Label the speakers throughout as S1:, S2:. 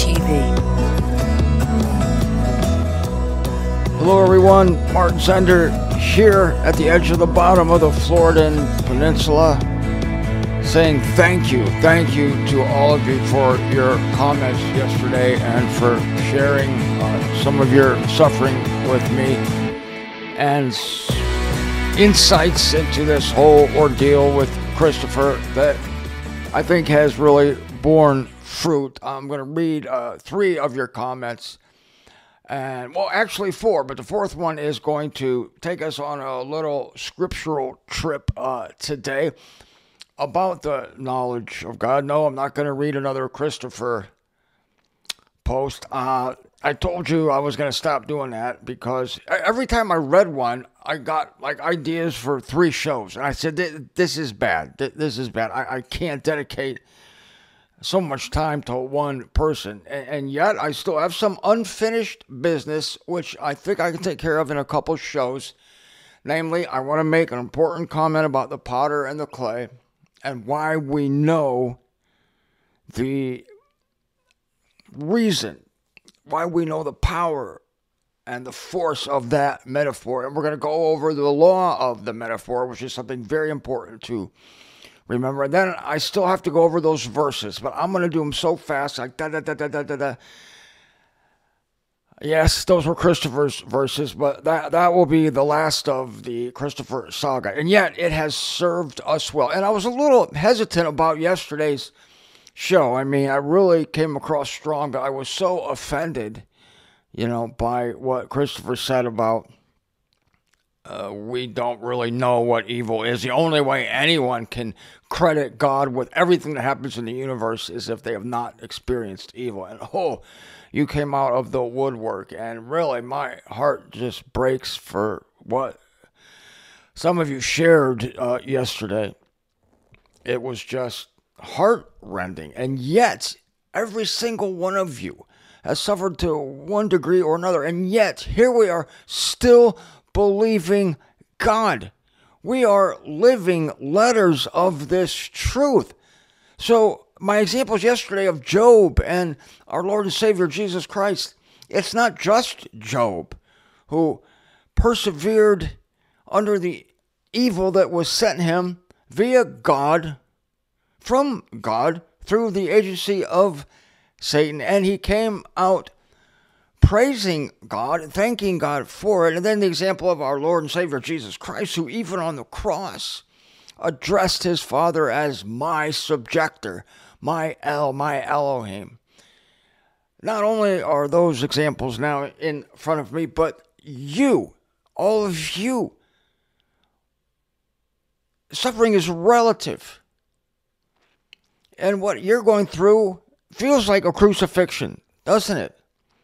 S1: TV.
S2: Hello everyone, Martin Zender here at the edge of the bottom of the Floridan Peninsula, saying thank you to all of you for your comments yesterday and for sharing some of your suffering with me and insights into this whole ordeal with Christopher that I think has really borne fruit. I'm going to read 3 of your comments. And, well, actually 4, but the 4th one is going to take us on a little scriptural trip today about the knowledge of God. No, I'm not going to read another Christopher post. I told you I was going to stop doing that because every time I read one, I got like ideas for 3 shows. And I said, this is bad. This is bad. I can't dedicate so much time to one person, and yet I still have some unfinished business, which I think I can take care of in a couple shows. Namely, I want to make an important comment about the potter and the clay, and why we know the reason, why we know the power and the force of that metaphor. And we're going to go over the law of the metaphor, which is something very important to remember. And then I still have to go over those verses, but I'm going to do them so fast, like da-da-da-da-da-da-da. Yes, those were Christopher's verses, but that will be the last of the Christopher saga. And yet, it has served us well. And I was a little hesitant about yesterday's show. I mean, I really came across strong, but I was so offended, by what Christopher said about we don't really know what evil is. The only way anyone can credit God with everything that happens in the universe is if they have not experienced evil. And you came out of the woodwork, and really my heart just breaks for what some of you shared yesterday. It was just heart-rending, and yet every single one of you has suffered to one degree or another, and yet here we are still believing God. We are living letters of this truth. So my examples yesterday of Job and our Lord and Savior Jesus Christ, it's not just Job who persevered under the evil that was sent him via God, from God, through the agency of Satan, and he came out praising God, thanking God for it. And then the example of our Lord and Savior Jesus Christ, who even on the cross addressed his Father as my subjector, my Elohim. Not only are those examples now in front of me, but you, all of you, suffering is relative. And what you're going through feels like a crucifixion, doesn't it?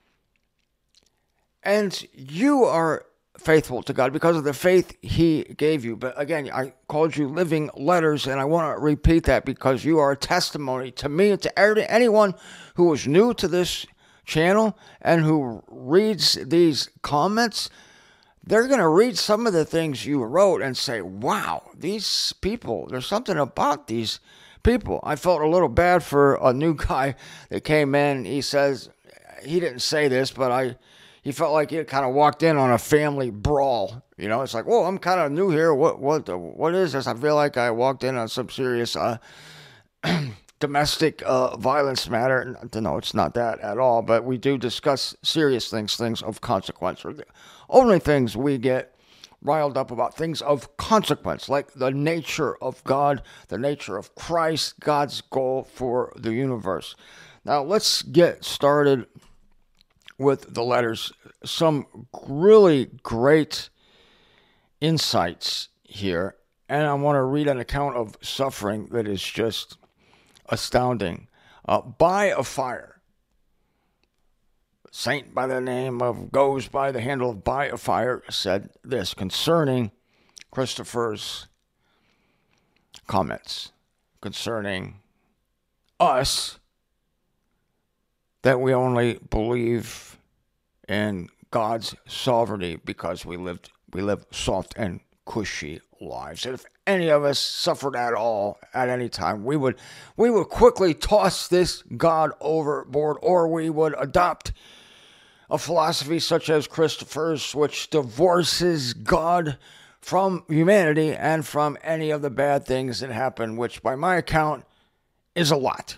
S2: And you are faithful to God because of the faith he gave you. But again, I called you living letters, and I want to repeat that because you are a testimony to me and to anyone who is new to this channel and who reads these comments. They're going to read some of the things you wrote and say, wow, these people, there's something about these people. I felt a little bad for a new guy that came in. He says, he didn't say this, but he felt like he kind of walked in on a family brawl. It's like, whoa, I'm kind of new here. What is this? I feel like I walked in on some serious domestic violence matter. No, it's not that at all. But we do discuss serious things of consequence. Or the only things we get riled up about, things of consequence, like the nature of God, the nature of Christ, God's goal for the universe. Now, let's get started with the letters. Some really great insights here, and I want to read an account of suffering that is just astounding. By a fire, saint by the name of, goes by the handle of By a Fire, said this concerning Christopher's comments concerning us, that we only believe in God's sovereignty because we live soft and cushy lives. And if any of us suffered at all at any time, we would quickly toss this God overboard, or we would adopt a philosophy such as Christopher's, which divorces God from humanity and from any of the bad things that happen, which by my account is a lot.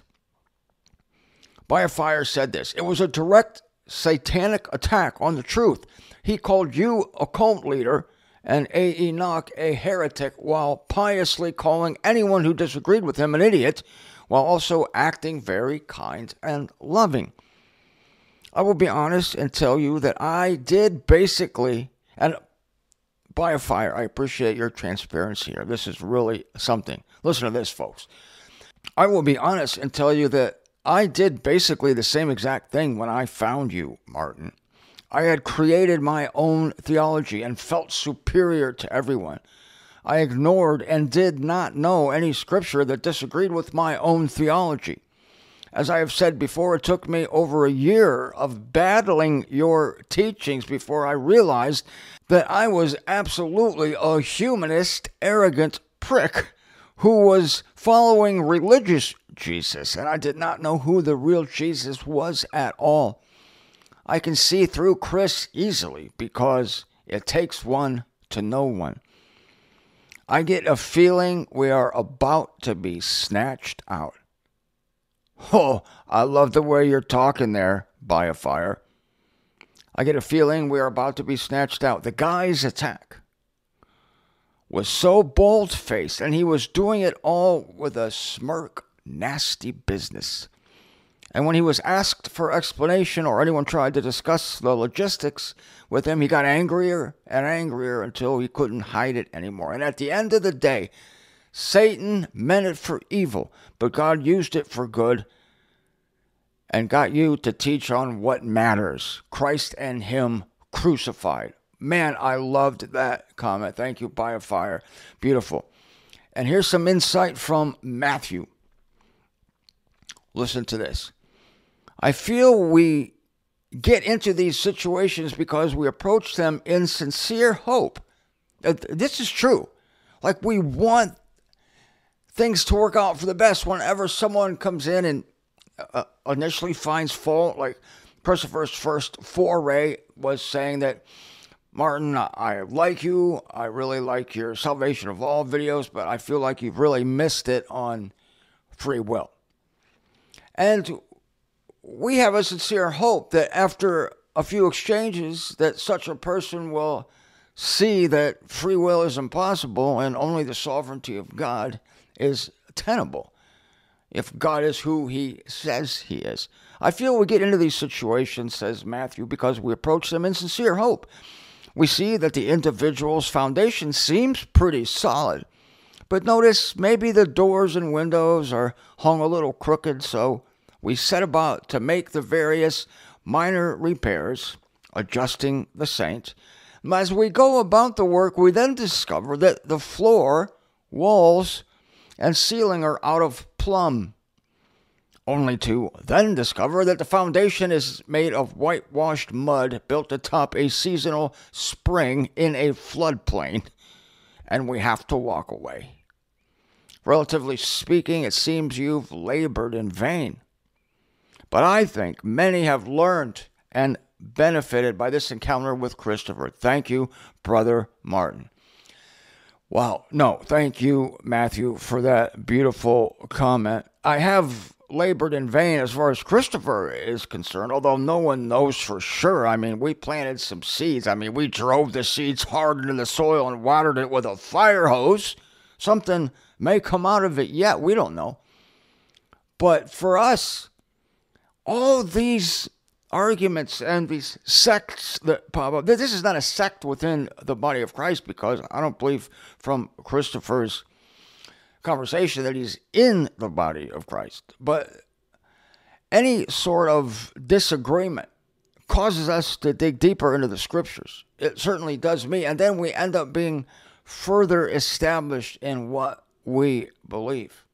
S2: By a Fire said this: "It was a direct satanic attack on the truth. He called you a cult leader and A. Enoch a heretic, while piously calling anyone who disagreed with him an idiot, while also acting very kind and loving. I will be honest and tell you that I did basically," and by a Fire, I appreciate your transparency here. This is really something. Listen to this, folks. "I will be honest and tell you that I did basically the same exact thing when I found you, Martin. I had created my own theology and felt superior to everyone. I ignored and did not know any scripture that disagreed with my own theology. As I have said before, it took me over a year of battling your teachings before I realized that I was absolutely a humanist, arrogant prick who was following religious Jesus, and I did not know who the real Jesus was at all. I can see through Chris easily because it takes one to know one. I get a feeling we are about to be snatched out." Oh, I love the way you're talking there, By a Fire. "I get a feeling we are about to be snatched out." The guy's attack was so bold-faced, and he was doing it all with a smirk. Nasty business. And when he was asked for explanation or anyone tried to discuss the logistics with him, he got angrier and angrier until he couldn't hide it anymore. And at the end of the day, Satan meant it for evil, but God used it for good and got you to teach on what matters: Christ and Him crucified. Man, I loved that comment. Thank you, By a Fire. Beautiful. And here's some insight from Matthew. Listen to this. "I feel we get into these situations because we approach them in sincere hope." This is true. Like, we want things to work out for the best. Whenever someone comes in and initially finds fault, like Christopher's first foray was saying that, "Martin, I like you. I really like your Salvation of All videos, but I feel like you've really missed it on free will." And we have a sincere hope that after a few exchanges that such a person will see that free will is impossible and only the sovereignty of God is tenable, if God is who He says He is. "I feel we get into these situations," says Matthew, "because we approach them in sincere hope. We see that the individual's foundation seems pretty solid. But notice maybe the doors and windows are hung a little crooked, so we set about to make the various minor repairs, adjusting the saint. As we go about the work, we then discover that the floor, walls, and ceiling are out of plumb, only to then discover that the foundation is made of whitewashed mud built atop a seasonal spring in a floodplain, and we have to walk away. Relatively speaking, it seems you've labored in vain. But I think many have learned and benefited by this encounter with Christopher. Thank you, Brother Martin." Wow. No, thank you, Matthew, for that beautiful comment. I have labored in vain as far as Christopher is concerned, although no one knows for sure. I mean, we planted some seeds. I mean, we drove the seeds hard into the soil and watered it with a fire hose. Something may come out of it yet. We don't know. But for us, all these arguments and these sects that pop up, this is not a sect within the body of Christ, because I don't believe from Christopher's conversation that he's in the body of Christ. But any sort of disagreement causes us to dig deeper into the scriptures. It certainly does me. And then we end up being further established in what we believe.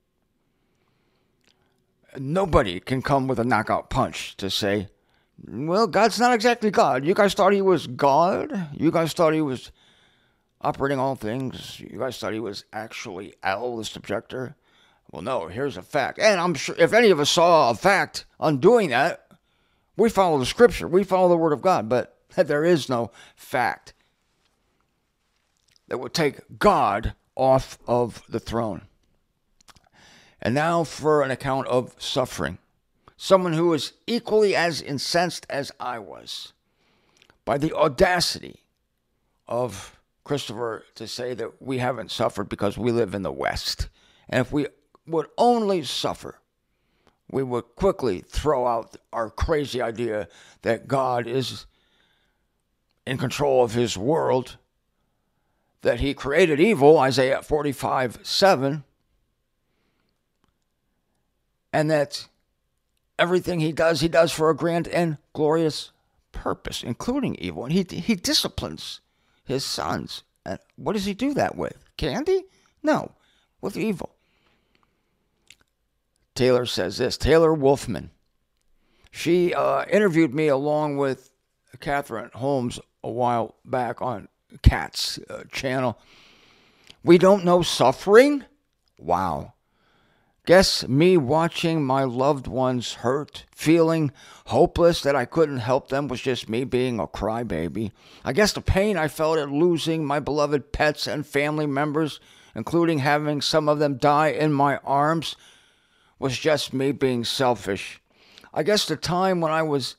S2: Nobody can come with a knockout punch to say, well, God's not exactly God. You guys thought He was God? You guys thought He was operating all things. You guys thought he was actually Al, the subjector? Well, no, here's a fact. And I'm sure if any of us saw a fact on doing that, we follow the scripture. We follow the word of God. But there is no fact that would take God off of the throne. And now for an account of suffering. Someone who was equally as incensed as I was by the audacity of Christopher to say that we haven't suffered because we live in the West. And if we would only suffer, we would quickly throw out our crazy idea that God is in control of his world, that he created evil, Isaiah 45:7, and that everything he does for a grand and glorious purpose, including evil. And he disciplines his sons. And what does he do that with? Candy? No, with evil. Taylor says this, Taylor Wolfman. She interviewed me along with Catherine Holmes a while back on Kat's channel. We don't know suffering? Wow. Guess me watching my loved ones hurt, feeling hopeless that I couldn't help them was just me being a crybaby. I guess the pain I felt at losing my beloved pets and family members, including having some of them die in my arms, was just me being selfish. I guess the time when I was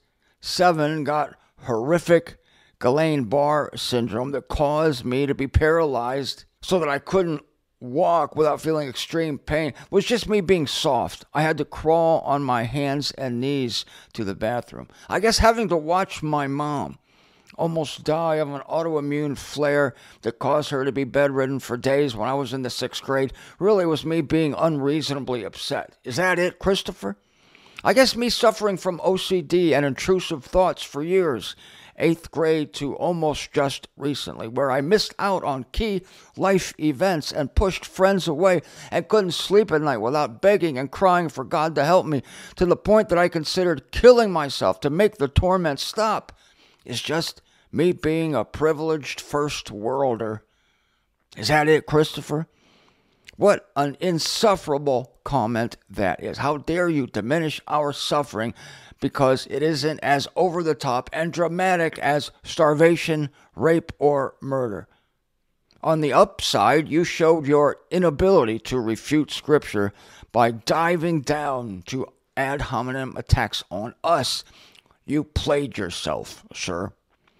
S2: 7 got horrific Guillain-Barré syndrome that caused me to be paralyzed so that I couldn't walk without feeling extreme pain was just me being soft. I had to crawl on my hands and knees to the bathroom. I guess having to watch my mom almost die of an autoimmune flare that caused her to be bedridden for days when I was in the 6th grade really was me being unreasonably upset. Is that it, Christopher? I guess me suffering from OCD and intrusive thoughts for years, 8th grade to almost just recently, where I missed out on key life events and pushed friends away and couldn't sleep at night without begging and crying for God to help me, to the point that I considered killing myself to make the torment stop, is just me being a privileged first worlder. Is that it, Christopher? What an insufferable comment that is. How dare you diminish our suffering because it isn't as over-the-top and dramatic as starvation, rape, or murder. On the upside, you showed your inability to refute Scripture by diving down to ad hominem attacks on us. You played yourself, sir.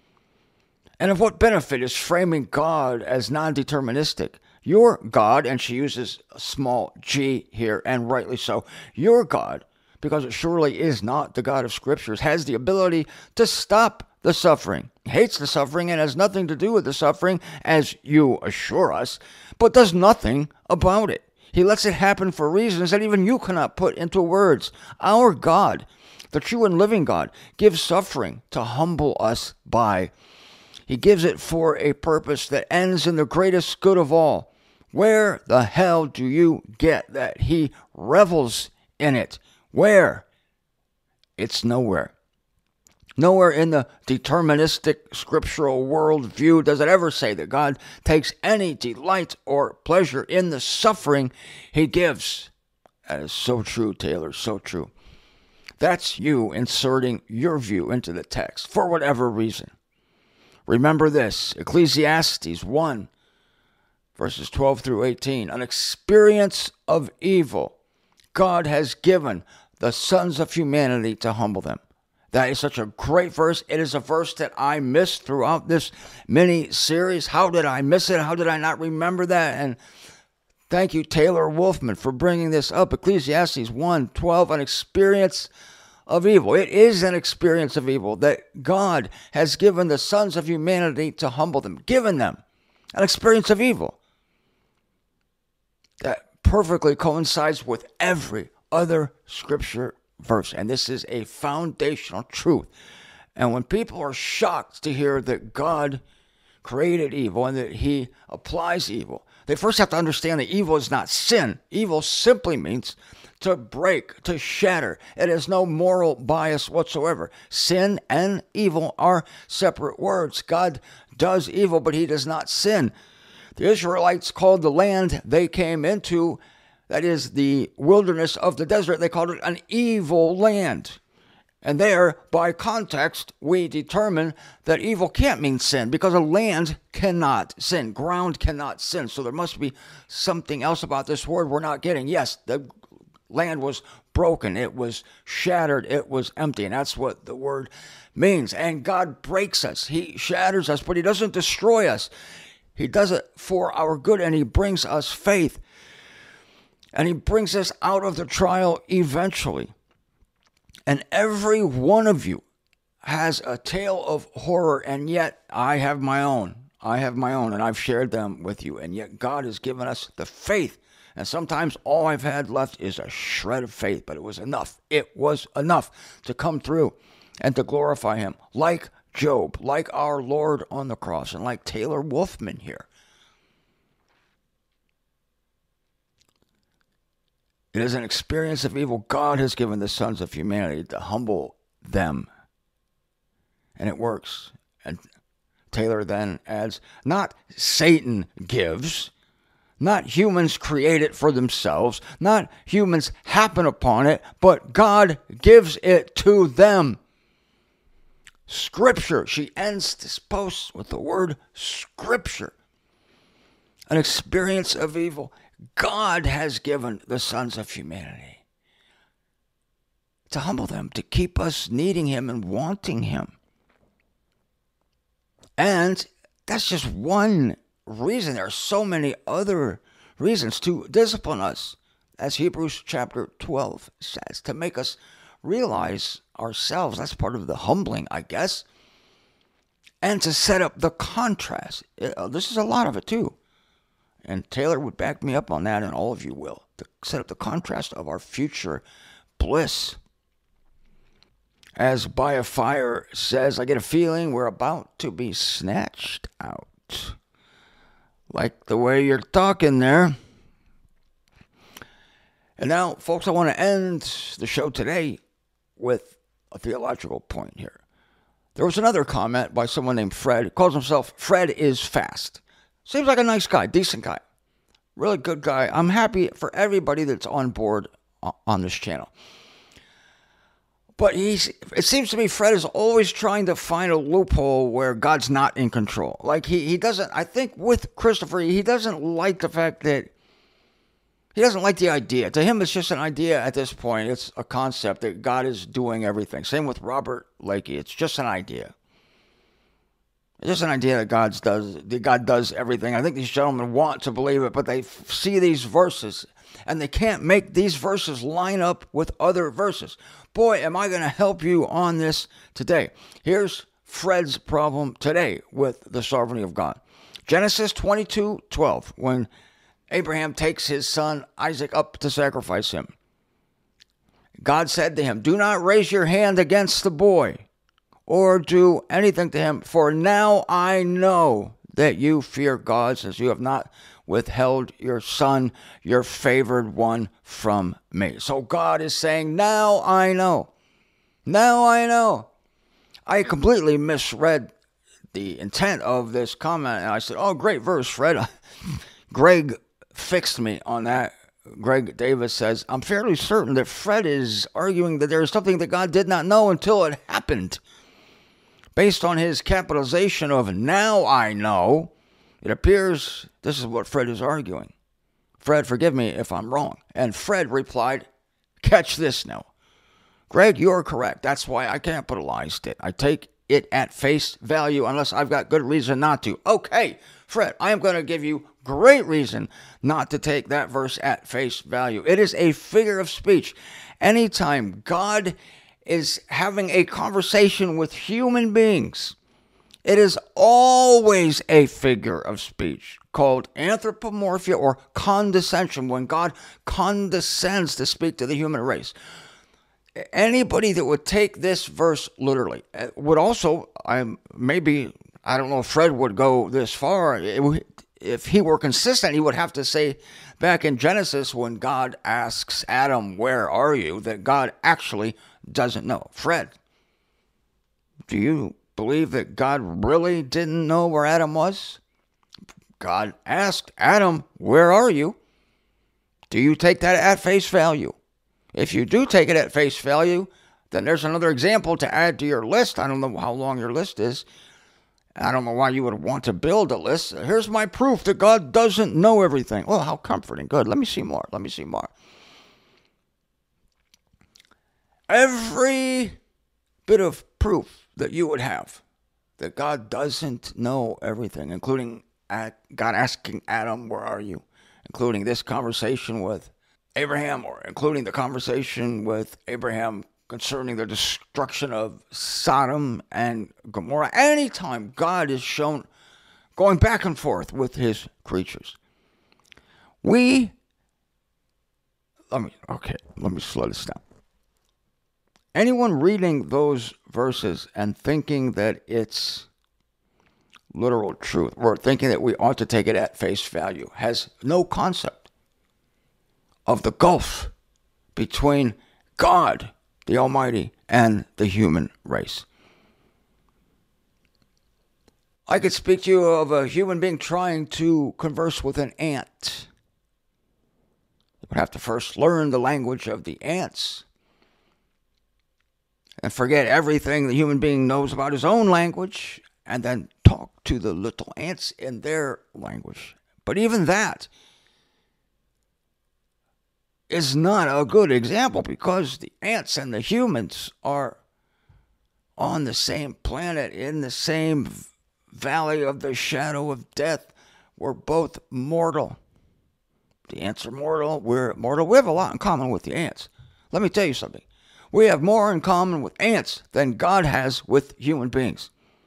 S2: And of what benefit is framing God as non-deterministic? Your God, and she uses a small g here, and rightly so, your God, because it surely is not the God of Scriptures, has the ability to stop the suffering, hates the suffering, and has nothing to do with the suffering, as you assure us, but does nothing about it. He lets it happen for reasons that even you cannot put into words. Our God, the true and living God, gives suffering to humble us by. He gives it for a purpose that ends in the greatest good of all. Where the hell do you get that he revels in it? Where? It's nowhere. Nowhere in the deterministic scriptural worldview does it ever say that God takes any delight or pleasure in the suffering he gives. That is so true, Taylor, so true. That's you inserting your view into the text for whatever reason. Remember this, Ecclesiastes 1, verses 12 through 18. An experience of evil God has given the sons of humanity to humble them. That is such a great verse. It is a verse that I missed throughout this mini-series. How did I miss it? How did I not remember that? And thank you, Taylor Wolfman, for bringing this up. Ecclesiastes 1:12, an experience of evil. It is an experience of evil that God has given the sons of humanity to humble them. Given them an experience of evil that perfectly coincides with every other scripture verse. And this is a foundational truth. And when people are shocked to hear that God created evil and that he applies evil, they first have to understand that evil is not sin. Evil simply means to break, to shatter. It has no moral bias whatsoever. Sin and evil are separate words. God does evil, but he does not sin. The Israelites called the land they came into, that is the wilderness of the desert, they called it an evil land. And there, by context, we determine that evil can't mean sin because a land cannot sin. Ground cannot sin. So there must be something else about this word we're not getting. Yes, the land was broken. It was shattered. It was empty. And that's what the word means. And God breaks us. He shatters us, but he doesn't destroy us. He does it for our good, and he brings us faith. And he brings us out of the trial eventually. And every one of you has a tale of horror, and yet I have my own. I have my own, and I've shared them with you. And yet God has given us the faith. And sometimes all I've had left is a shred of faith, but it was enough. It was enough to come through and to glorify him, like Job, like our Lord on the cross, and like Taylor Wolfman here. It is an experience of evil God has given the sons of humanity to humble them. And it works. And Taylor then adds, not Satan gives, not humans create it for themselves, not humans happen upon it, but God gives it to them. Scripture. She ends this post with the word Scripture. An experience of evil God has given the sons of humanity to humble them, to keep us needing him and wanting him. And that's just one reason. There are so many other reasons to discipline us, as Hebrews chapter 12 says, to make us realize ourselves. That's part of the humbling, I guess. And to set up the contrast. This is a lot of it too. And Taylor would back me up on that, and all of you will, to set up the contrast of our future bliss. As By a Fire says, I get a feeling we're about to be snatched out. Like the way you're talking there. And now, folks, I want to end the show today with a theological point here. There was another comment by someone named Fred. He calls himself Fred is Fast. Seems like a nice guy, decent guy, really good guy. I'm happy for everybody that's on board on this channel. But it seems to me Fred is always trying to find a loophole where God's not in control. Like he doesn't, I think with Christopher, he doesn't like the fact that, he doesn't like the idea. To him, it's just an idea at this point. It's a concept that God is doing everything. Same with Robert Lakey. It's just an idea. It's just an idea that God does everything. I think these gentlemen want to believe it, but they see these verses, and they can't make these verses line up with other verses. Boy, am I going to help you on this today. Here's Fred's problem today with the sovereignty of God. Genesis 22:12, when Abraham takes his son Isaac up to sacrifice him. God said to him, do not raise your hand against the boy, or do anything to him, for now I know that you fear God, since you have not withheld your son, your favored one, from me. So God is saying, now I know. Now I know. I completely misread the intent of this comment, and I said, oh, great verse, Fred. Greg fixed me on that. Greg Davis says, I'm fairly certain that Fred is arguing that there is something that God did not know until it happened. Based on his capitalization of now I know, it appears this is what Fred is arguing. Fred, forgive me if I'm wrong. And Fred replied, catch this now. Greg, you're correct. That's why I capitalized it. I take it at face value unless I've got good reason not to. Okay, Fred, I am going to give you great reason not to take that verse at face value. It is a figure of speech. Anytime God is having a conversation with human beings, it is always a figure of speech called anthropomorphia or condescension, when God condescends to speak to the human race. Anybody that would take this verse literally would also, I don't know if Fred would go this far. If he were consistent, he would have to say back in Genesis when God asks Adam, where are you? That God actually doesn't know. Fred, do you believe that God really didn't know where Adam was? God asked Adam, where are you? Do you take that at face value? If you do take it at face value, then there's another example to add to your list. I don't know how long your list is. I don't know why you would want to build a list. Here's my proof that God doesn't know everything. Well, how comforting. Good. Let me see more. Let me see more. Every bit of proof that you would have that God doesn't know everything, including God asking Adam, where are you? Including this conversation with Abraham, or including the conversation with Abraham concerning the destruction of Sodom and Gomorrah. Anytime God is shown going back and forth with his creatures, let me slow this down. Anyone reading those verses and thinking that it's literal truth, or thinking that we ought to take it at face value, has no concept of the gulf between God, the Almighty, and the human race. I could speak to you of a human being trying to converse with an ant. You would have to first learn the language of the ants and forget everything the human being knows about his own language, and then talk to the little ants in their language. But even that is not a good example, because the ants and the humans are on the same planet, in the same valley of the shadow of death. We're both mortal. The ants are mortal. We're mortal. We have a lot in common with the ants. Let me tell you something. We have more in common with ants than God has with human beings.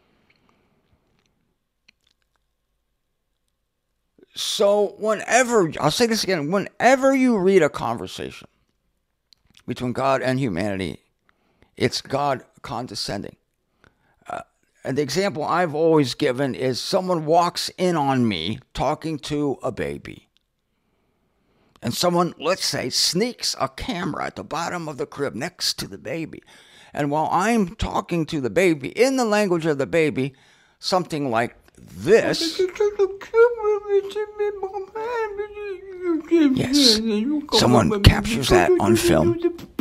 S2: So I'll say this again, whenever you read a conversation between God and humanity, it's God condescending. And the example I've always given is someone walks in on me talking to a baby. And someone, let's say, sneaks a camera at the bottom of the crib next to the baby. And while I'm talking to the baby in the language of the baby, something like this. Yes, someone captures that on film.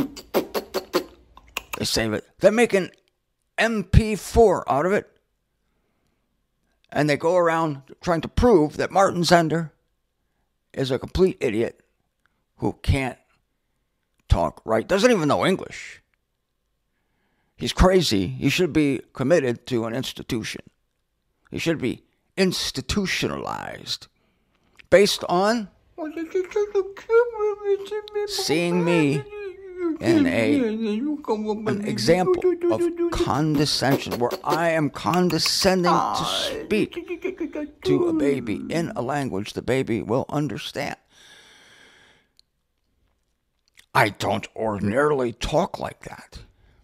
S2: They save it. They make an MP4 out of it. And they go around trying to prove that Martin Zender is a complete idiot who can't talk right, doesn't even know English. He's crazy. He should be committed to an institution. He should be institutionalized based on seeing me in an example of condescension, where I am condescending to speak to a baby in a language the baby will understand. I don't ordinarily talk like that.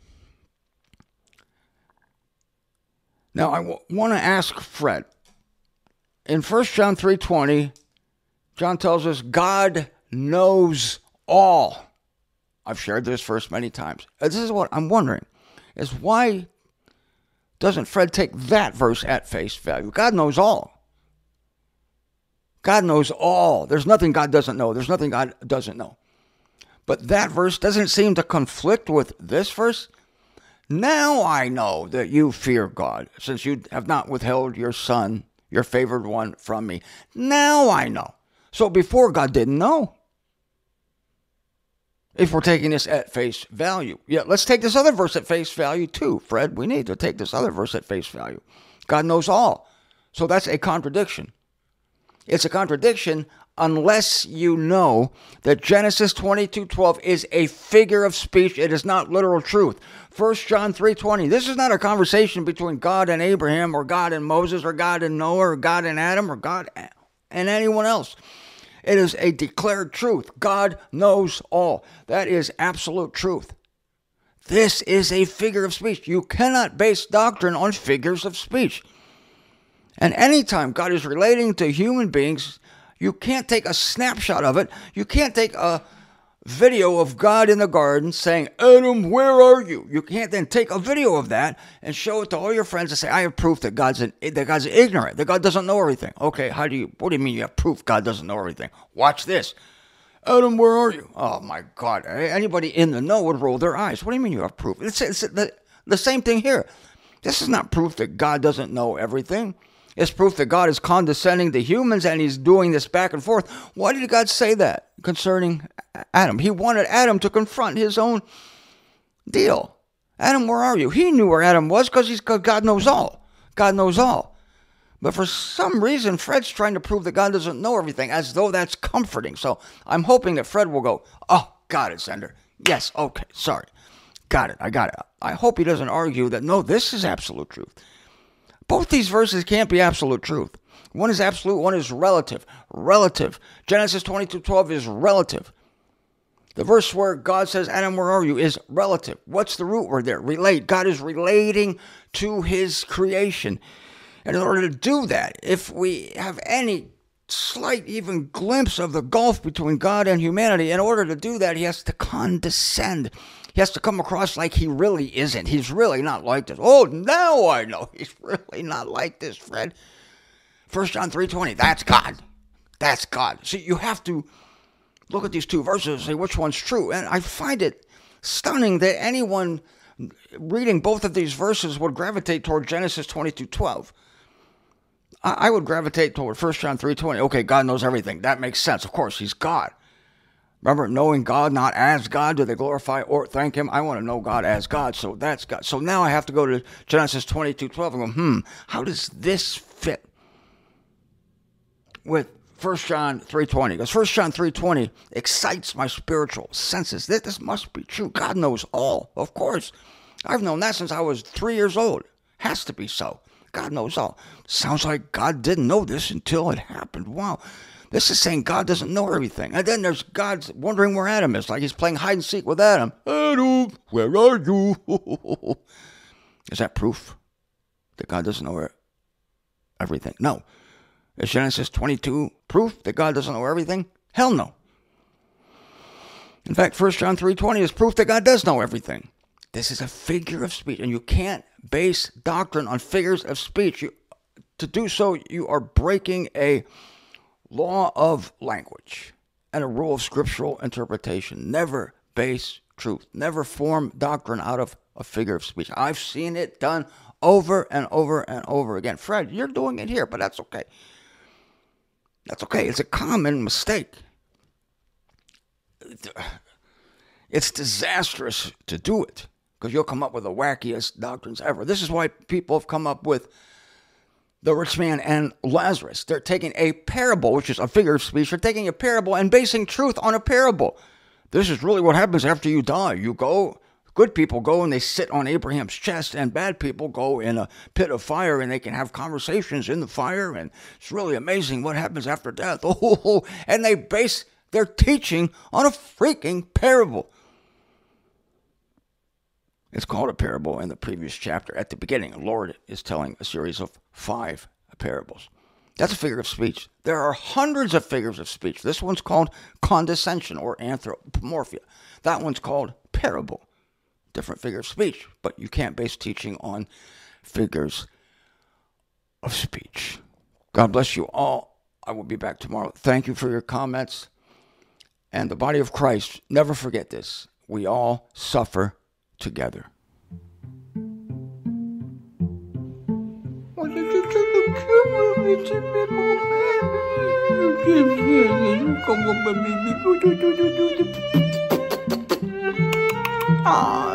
S2: Now, I want to ask Fred. In 1 John 3:20, John tells us God knows all. I've shared this verse many times. This is what I'm wondering, is why doesn't Fred take that verse at face value? God knows all. God knows all. There's nothing God doesn't know. There's nothing God doesn't know. But that verse doesn't seem to conflict with this verse. Now I know that you fear God, since you have not withheld your son, your favored one, from me. Now I know. So before, God didn't know. If we're taking this at face value. Yeah, let's take this other verse at face value too, Fred. We need to take this other verse at face value. God knows all. So that's a contradiction. It's a contradiction unless you know that Genesis 22:12 is a figure of speech. It is not literal truth. 1 John 3:20. This is not a conversation between God and Abraham, or God and Moses, or God and Noah, or God and Adam, or God and anyone else. It is a declared truth. God knows all. That is absolute truth. This is a figure of speech. You cannot base doctrine on figures of speech. And anytime God is relating to human beings, you can't take a snapshot of it. You can't take a video of God in the garden saying, Adam, where are you? You can't then take a video of that and show it to all your friends and say, I have proof that God's ignorant, that God doesn't know everything. Okay, what do you mean you have proof God doesn't know everything? Watch this. Adam, where are you? Oh my God. Anybody in the know would roll their eyes. What do you mean you have proof? It's the same thing here. This is not proof that God doesn't know everything. It's proof that God is condescending to humans and he's doing this back and forth. Why did God say that concerning Adam? He wanted Adam to confront his own deal. Adam, where are you? He knew where Adam was because God knows all. God knows all. But for some reason, Fred's trying to prove that God doesn't know everything, as though that's comforting. So I'm hoping that Fred will go, oh, got it, Sender. Yes, okay, sorry. Got it, I got it. I hope he doesn't argue that, no, this is absolute truth. Both these verses can't be absolute truth. One is absolute, one is relative. Relative. Genesis 22:12 is relative. The verse where God says, Adam, where are you, is relative. What's the root word there? Relate. God is relating to his creation. And in order to do that, if we have any slight even glimpse of the gulf between God and humanity, in order to do that, he has to condescend. He has to come across like he really isn't. He's really not like this. Oh, now I know he's really not like this, Fred. 1 John 3:20, that's God. That's God. See, you have to look at these two verses and say which one's true. And I find it stunning that anyone reading both of these verses would gravitate toward Genesis 22:12. I would gravitate toward 1 John 3:20. Okay, God knows everything. That makes sense. Of course, he's God. Remember, knowing God not as God, do they glorify or thank him? I want to know God as God, so that's God. So now I have to go to Genesis 22:12 and go, how does this fit with 1 John 3:20? Because 1 John 3:20 excites my spiritual senses. This must be true. God knows all, of course. I've known that since I was 3 years old. Has to be so. God knows all. Sounds like God didn't know this until it happened. Wow. This is saying God doesn't know everything. And then there's God's wondering where Adam is. Like he's playing hide and seek with Adam. Adam, where are you? Is that proof that God doesn't know everything? No. Is Genesis 22 proof that God doesn't know everything? Hell no. In fact, 1 John 3:20 is proof that God does know everything. This is a figure of speech, and you can't base doctrine on figures of speech. To do so, you are breaking a law of language and a rule of scriptural interpretation. Never base truth. Never form doctrine out of a figure of speech. I've seen it done over and over and over again. Fred, you're doing it here, but that's okay. That's okay. It's a common mistake. It's disastrous to do it because you'll come up with the wackiest doctrines ever. This is why people have come up with the rich man and Lazarus. They're taking a parable, which is a figure of speech. They're taking a parable and basing truth on a parable. This is really what happens after you die. You go, good people go and they sit on Abraham's chest, and bad people go in a pit of fire and they can have conversations in the fire, and it's really amazing what happens after death. Oh, and they base their teaching on a freaking parable. It's called a parable in the previous chapter. At the beginning, the Lord is telling a series of 5 parables. That's a figure of speech. There are hundreds of figures of speech. This one's called condescension or anthropomorphia. That one's called parable. Different figure of speech, but you can't base teaching on figures of speech. God bless you all. I will be back tomorrow. Thank you for your comments. And the body of Christ, never forget this. We all suffer together. Ah.